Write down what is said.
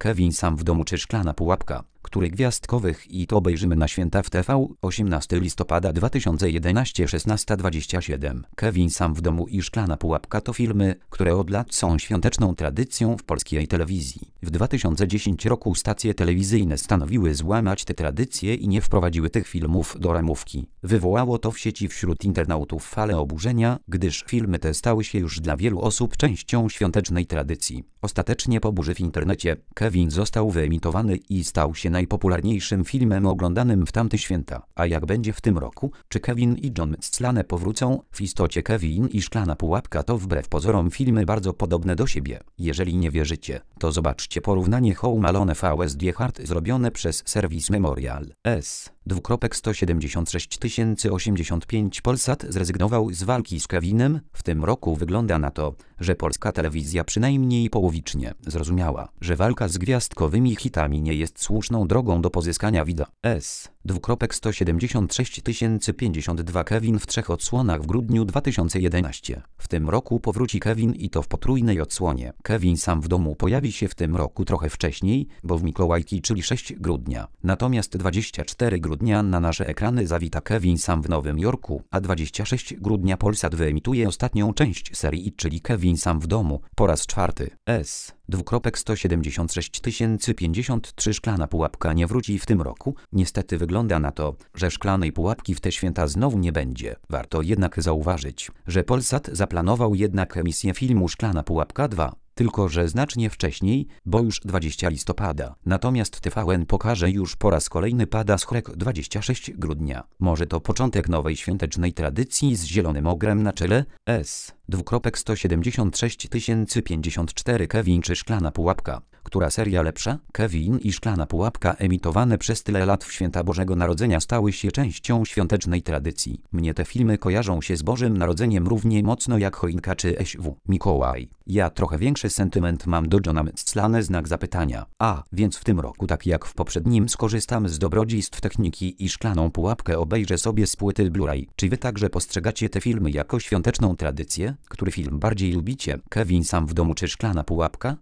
Kevin sam w domu czy Szklana pułapka, który gwiazdkowych i to obejrzymy na święta w TV. 18 listopada 2011 16:27. Kevin sam w domu i Szklana pułapka to filmy, które od lat są świąteczną tradycją w polskiej telewizji. W 2010 roku stacje telewizyjne stanowiły złamać tę tradycję i nie wprowadziły tych filmów do ramówki. Wywołało to w sieci wśród internautów falę oburzenia, gdyż filmy te stały się już dla wielu osób częścią świątecznej tradycji. Ostatecznie po burzy w internecie, Kevin został wyemitowany i stał się najpopularniejszym filmem oglądanym w tamte święta. A jak będzie w tym roku? Czy Kevin i John Mclane powrócą? W istocie Kevin i Szklana pułapka to wbrew pozorom filmy bardzo podobne do siebie. Jeżeli nie wierzycie, to zobaczcie porównanie Home Alone vs Die Hard zrobione przez serwis Memorial S. 176 085 Polsat zrezygnował z walki z Kevinem. W tym roku wygląda na to, że polska telewizja przynajmniej połowicznie zrozumiała, że walka z gwiazdkowymi hitami nie jest słuszną drogą do pozyskania widza. S. 176 052 Kevin w 3 odsłonach w grudniu 2011. W tym roku powróci Kevin i to w potrójnej odsłonie. Kevin sam w domu pojawi się w tym roku trochę wcześniej, bo w Mikołajki, czyli 6 grudnia. Natomiast 24 grudnia na nasze ekrany zawita Kevin sam w Nowym Jorku, a 26 grudnia Polsat wyemituje ostatnią część serii, czyli Kevin sam w domu, po raz czwarty. S. 176 053 Szklana pułapka nie wróci w tym roku. Niestety wygląda na to, że Szklanej pułapki w te święta znowu nie będzie. Warto jednak zauważyć, że Polsat zaplanował jednak emisję filmu Szklana pułapka 2. Tylko że znacznie wcześniej, bo już 20 listopada. Natomiast TVN pokaże już po raz kolejny Pada Schrek 26 grudnia. Może to początek nowej świątecznej tradycji z zielonym ogrem na czele? S. 176 054 Kevin czy Szklana pułapka. Która seria lepsza? Kevin i Szklana pułapka emitowane przez tyle lat w święta Bożego Narodzenia stały się częścią świątecznej tradycji. Mnie te filmy kojarzą się z Bożym Narodzeniem równie mocno jak choinka czy SW. Mikołaj. Ja trochę większy sentyment mam do Johna Mclane znak zapytania. A, więc w tym roku tak jak w poprzednim skorzystam z dobrodziejstw techniki i Szklaną pułapkę obejrzę sobie z płyty Blu-ray. Czy wy także postrzegacie te filmy jako świąteczną tradycję? Który film bardziej lubicie? Kevin sam w domu czy Szklana pułapka?